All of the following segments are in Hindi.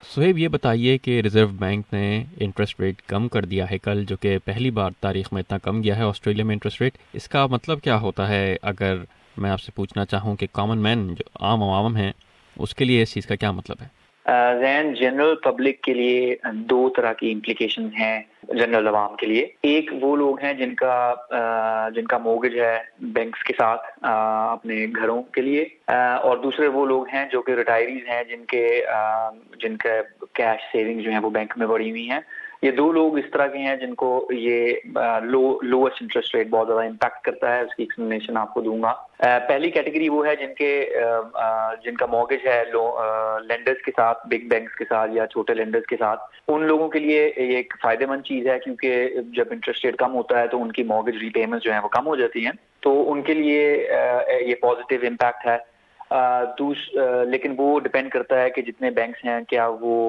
सुहेब, ये बताइए कि रिजर्व बैंक ने इंटरेस्ट रेट कम कर दिया है कल, जो कि पहली बार तारीख में इतना कम गया है ऑस्ट्रेलिया में इंटरेस्ट रेट। इसका मतलब क्या होता है? अगर मैं आपसे पूछना चाहूँ कि कॉमन मैन जो आम आवाम है उसके लिए इस चीज़ का क्या मतलब है? जैन जनरल पब्लिक के लिए दो तरह की इम्प्लीकेशन हैं। जनरल अवाम के लिए, एक वो लोग हैं जिनका मोर्गेज है बैंक्स के साथ अपने घरों के लिए, और दूसरे वो लोग हैं जो कि रिटायरीज हैं जिनके कैश सेविंग्स जो हैं वो बैंक में बढ़ी हुई हैं। ये दो लोग इस तरह के हैं जिनको ये लोएस्ट इंटरेस्ट रेट बहुत ज्यादा इम्पैक्ट करता है। उसकी एक्सप्लेनेशन आपको दूंगा। पहली कैटेगरी वो है जिनका मॉर्गेज है लेंडर्स के साथ, बिग बैंक्स के साथ या छोटे लेंडर्स के साथ। उन लोगों के लिए ये एक फायदेमंद चीज है, क्योंकि जब इंटरेस्ट रेट कम होता है तो उनकी मॉर्गेज रीपेमेंट जो है वो कम हो जाती हैं, तो उनके लिए ये पॉजिटिव इम्पैक्ट है। लेकिन वो डिपेंड करता है कि जितने बैंक्स हैं क्या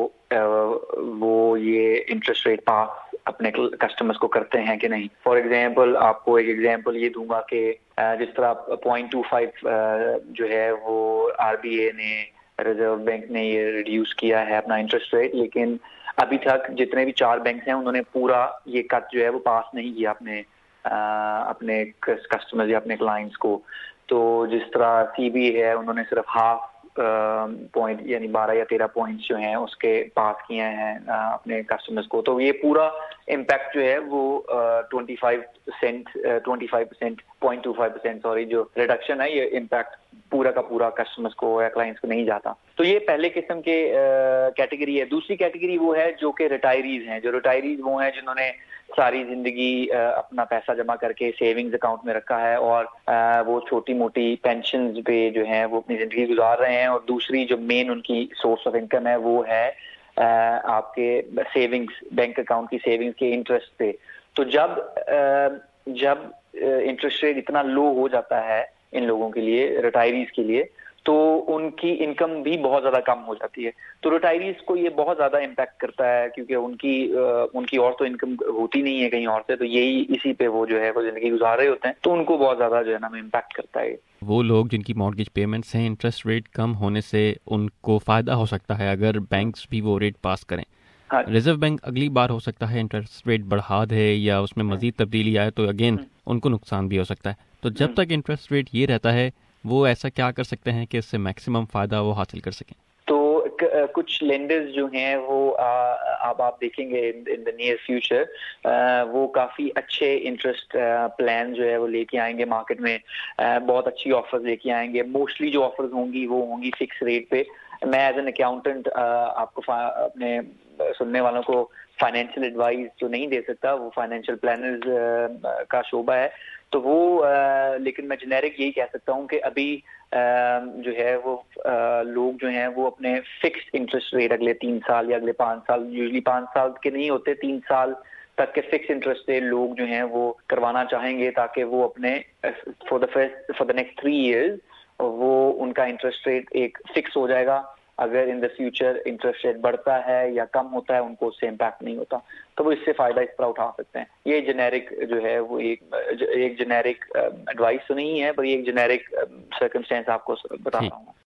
वो ये इंटरेस्ट रेट पास अपने कस्टमर्स को करते हैं कि नहीं। फॉर एग्जांपल, आपको एक एग्जांपल ये दूंगा कि जिस तरह 0.25 जो है वो आरबीए ने, रिजर्व बैंक ने ये रिड्यूस किया है अपना इंटरेस्ट रेट, लेकिन अभी तक जितने भी 4 बैंक हैं उन्होंने पूरा ये कट जो है वो पास नहीं किया अपने कस्टमर्स या अपने क्लाइंट्स को। तो जिस तरह सीबी है, उन्होंने सिर्फ हाफ पॉइंट यानी 12 या 13 पॉइंट्स जो हैं उसके पास किए हैं अपने कस्टमर्स को। तो ये पूरा इम्पैक्ट जो है वो 25% सॉरी जो रिडक्शन है, ये इम्पैक्ट पूरा का पूरा कस्टमर्स को या क्लाइंट्स को नहीं जाता। तो ये पहले किस्म के कैटेगरी है। दूसरी कैटेगरी वो है जो कि रिटायरीज हैं। जो रिटायरीज वो हैं जिन्होंने सारी जिंदगी अपना पैसा जमा करके सेविंग्स अकाउंट में रखा है और वो छोटी मोटी पेंशन्स पे जो है वो अपनी जिंदगी गुजार रहे हैं, और दूसरी जो मेन उनकी सोर्स ऑफ इनकम है वो है आपके सेविंग्स, बैंक अकाउंट की सेविंग्स के इंटरेस्ट पे। तो जब इंटरेस्ट रेट इतना लो हो जाता है इन लोगों के लिए, रिटायरीज के लिए, तो उनकी इनकम भी बहुत ज्यादा कम हो जाती है। तो रिटायरीज को ये बहुत ज्यादा इम्पैक्ट करता है, क्योंकि उनकी और तो इनकम होती नहीं है कहीं और से, तो यही इसी पे वो जो है वो जिंदगी गुजार रहे होते हैं, तो उनको बहुत ज्यादा जो है ना इम्पैक्ट करता है। वो लोग जिनकी मॉर्गेज पेमेंट्स हैं, इंटरेस्ट रेट कम होने से उनको फायदा हो सकता है अगर बैंक्स भी वो रेट पास करें। हाँ। रिजर्व बैंक अगली बार हो सकता है इंटरेस्ट रेट बढ़ा दे या उसमें मजीद तब्दीली आए, तो अगेन उनको नुकसान भी हो सकता है। तो जब तक इंटरेस्ट रेट ये रहता है, वो ऐसा क्या कर सकते हैं कि इससे मैक्सिमम फायदा वो हासिल कर सकें? तो कुछ लेंडर्स जो हैं वो अब आप देखेंगे इन द नियर फ्यूचर वो काफी अच्छे इंटरेस्ट प्लान जो है वो लेके आएंगे मार्केट में। बहुत अच्छी ऑफर्स लेके आएंगे। मोस्टली जो ऑफर्स होंगी वो होंगी फिक्स रेट पे। मैं एज एन अकाउंटेंट आपको अपने सुनने वालों को फाइनेंशियल एडवाइस तो नहीं दे सकता, वो फाइनेंशियल प्लानर्स का शोबा है। तो वो लेकिन मैं जेनेरिक यही कह सकता हूँ कि अभी जो है वो लोग जो हैं वो अपने फिक्स्ड इंटरेस्ट रेट अगले 3 साल या अगले 5 साल, यूजली 5 साल के नहीं होते, 3 साल तक के फिक्स इंटरेस्ट पे लोग जो हैं वो करवाना चाहेंगे, ताकि वो अपने फॉर द नेक्स्ट 3 इयर्स वो उनका इंटरेस्ट रेट एक फिक्स हो जाएगा। अगर in the future interest rate बढ़ता है या कम होता है, उनको उससे इम्पैक्ट नहीं होता, तो वो इससे फायदा इस तरह उठा सकते हैं। ये जेनेरिक जो है वो एक जेनेरिक एडवाइस तो नहीं है, पर ये एक जेनेरिक सर्कमस्टेंस आपको बता रहा हूँ।